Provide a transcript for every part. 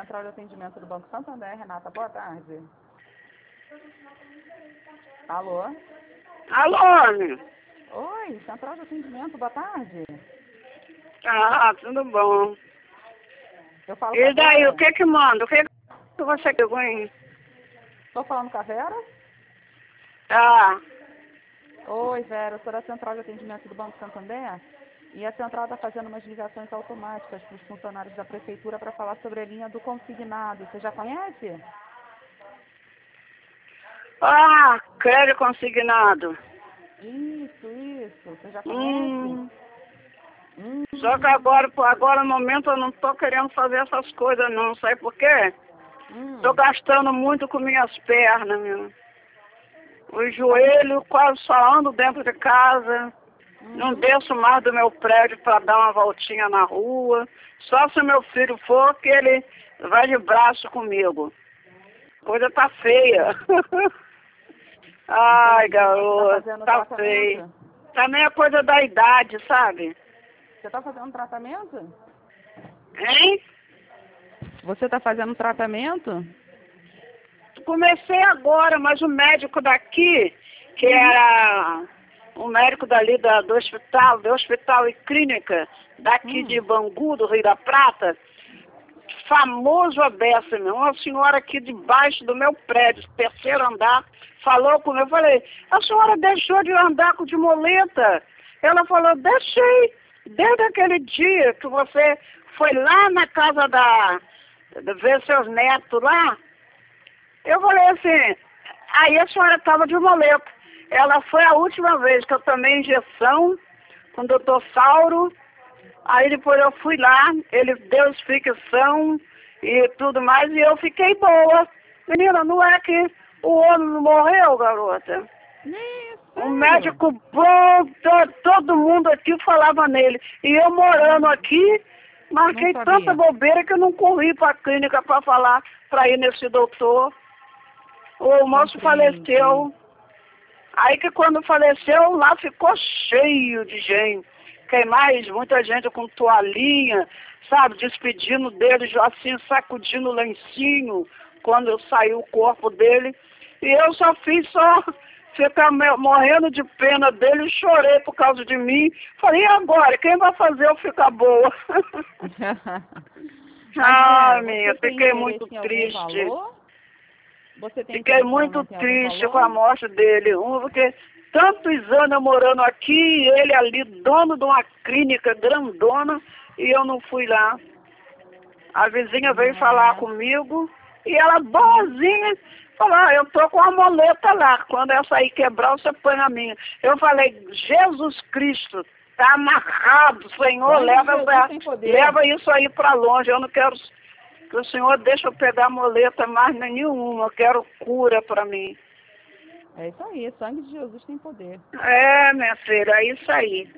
Central de Atendimento do Banco Santander, Renata, boa tarde. Alô? Alô, Oi, Central de Atendimento, boa tarde. tudo bom. Eu falo E daí, Vera. o que que manda? O que que você quer, hein? Estou falando com a Vera? Tá. Oi, Vera, eu sou da Central de Atendimento do Banco Santander e a Central está fazendo umas ligações automáticas para os funcionários da Prefeitura para falar sobre a linha do consignado. Você já conhece? Crédito consignado. Isso. Você já conhece? Hum. Só que agora no momento eu não tô querendo fazer essas coisas não, sabe por quê? Tô gastando muito com minhas pernas, meu. O joelho quase só ando dentro de casa. Não desço mais do meu prédio para dar uma voltinha na rua. Só se meu filho for que ele vai de braço comigo. Coisa tá feia. Ai, garoto, tá feio. Também é coisa da idade, sabe? Você está fazendo tratamento? Hein? Você está fazendo tratamento? Comecei agora, mas o médico daqui, que era o médico dali do hospital e clínica, daqui de Bangu, do Rio da Prata, famoso aberto, meu. Uma senhora aqui debaixo do meu prédio, terceiro andar, falou comigo. Eu falei, a senhora deixou de andar de muleta? Ela falou, deixei. Desde aquele dia que você foi lá na casa de ver seus netos lá, eu falei assim, aí a senhora estava de muleta. Ela foi a última vez que eu tomei injeção com o doutor Sauro. Aí depois eu fui lá, ele deu explicação e tudo mais, e eu fiquei boa. Menina, não é que o homem não morreu, garota? Um médico bom, todo mundo aqui falava nele. E eu morando aqui, marquei tanta bobeira que eu não corri para a clínica para falar, para ir nesse doutor. O moço faleceu. Aí que quando faleceu, lá ficou cheio de gente. Quem mais? Muita gente com toalhinha, sabe, despedindo dele, assim, sacudindo o lencinho quando saiu o corpo dele. E eu só fiz ficar morrendo de pena dele e chorei por causa de mim. Falei, e agora? Quem vai fazer eu ficar boa? Minha, fiquei muito triste. Fiquei muito triste com a morte dele. Porque tantos anos eu morando aqui, e ele ali, dono de uma clínica grandona, e eu não fui lá. A vizinha veio falar comigo, e ela boazinha, falou, eu tô com a moleta lá, quando essa aí quebrar, você põe na minha. Eu falei, Jesus Cristo, tá amarrado, Senhor, leva isso aí pra longe, eu não quero que o Senhor deixe eu pegar moleta mais nenhuma, eu quero cura pra mim. É isso aí, sangue de Jesus tem poder. É, minha filha, é isso aí.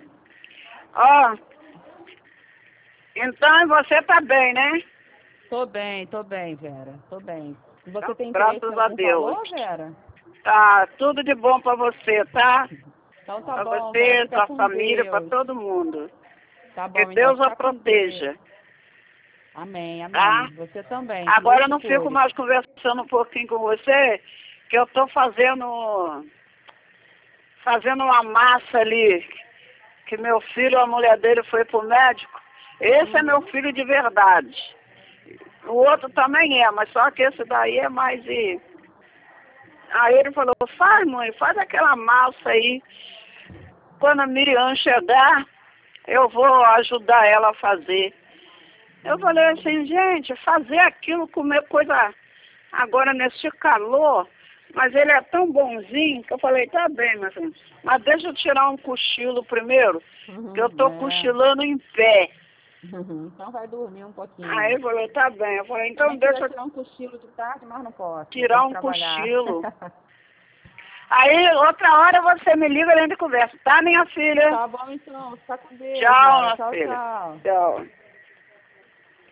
Então você tá bem, né? Tô bem, Vera, tô bem. E você tem graças a Deus. Valor, Vera? Tá, tudo de bom pra você, tá? Então tá pra bom, você, Vera, pra família, pra todo mundo. Tá bom, que então, Deus a proteja. Amém. Tá? Você também. Agora eu não fico mais conversando um pouquinho com você, que eu tô fazendo uma massa ali, que meu filho, a mulher dele foi pro médico. Esse é meu filho de verdade. O outro também é, mas só que esse daí é mais... Aí ele falou, faz mãe, faz aquela massa aí. Quando a Miriam chegar, eu vou ajudar ela a fazer. Eu falei assim, gente, fazer aquilo, comer coisa agora nesse calor, mas ele é tão bonzinho que eu falei, tá bem, meu filho, mas deixa eu tirar um cochilo primeiro, que eu tô cochilando em pé. Então vai dormir um pouquinho. Aí ele falou, tá bem. Eu falei, então deixa eu tirar um cochilo de tarde, mas não posso. Tirar um cochilo. Aí, outra hora você me liga e a gente conversa, tá, minha filha? Tá bom, então. Fica com Deus. Tchau, minha tchau, filha. tchau. Tchau.